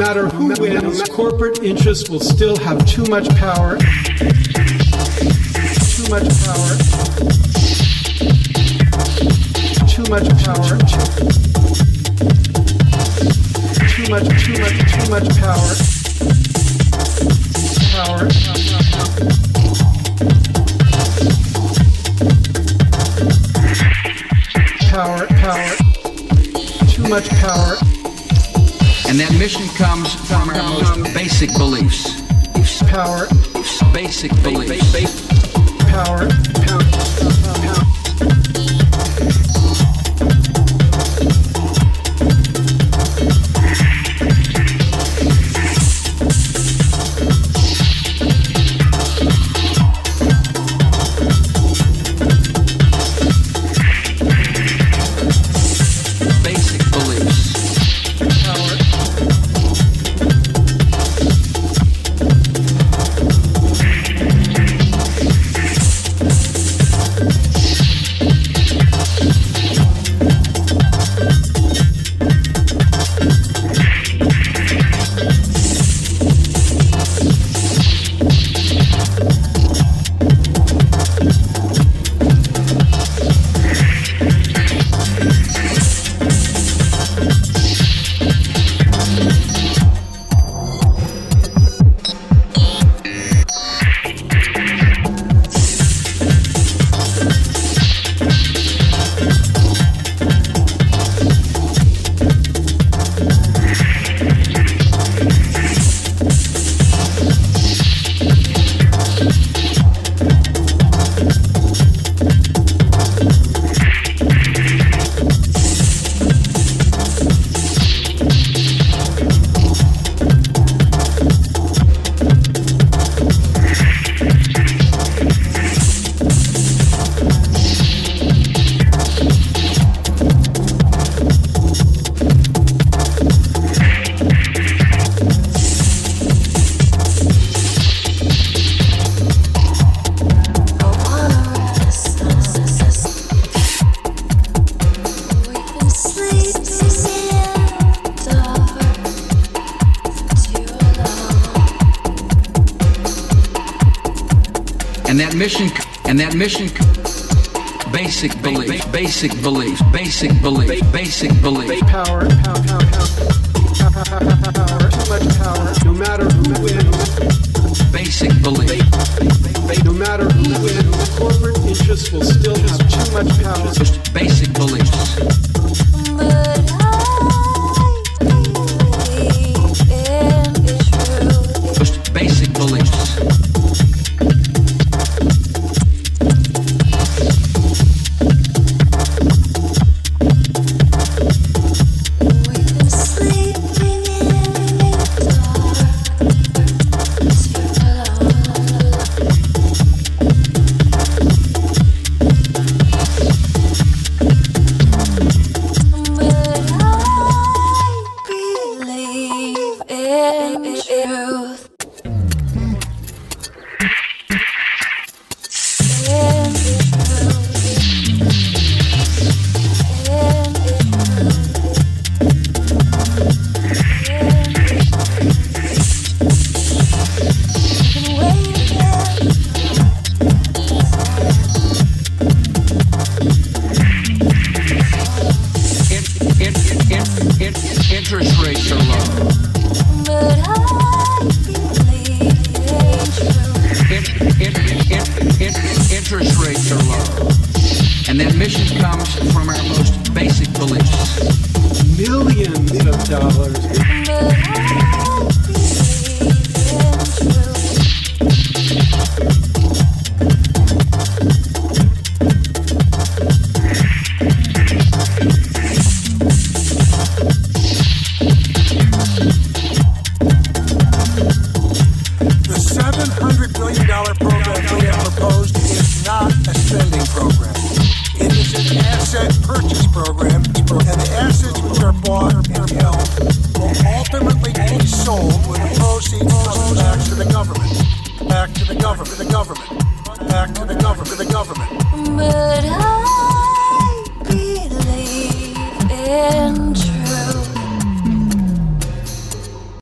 matter who wins, corporate interests will still have too much power. Too much power. Too much power. Too much power. Power. Power. Too much power. And that mission comes from our most basic beliefs. Power. Basic beliefs. Power. And that mission, basic beliefs. Power. Too much power. No matter who wins. Basic belief. No matter who wins, corporate interests will still have too much power. Basic beliefs. But I believe in the truth. Basic beliefs. Interest rates are low. But I believe Interest rates are low. And that mission comes from our most basic beliefs. Millions of dollars. but I believe in But I believe in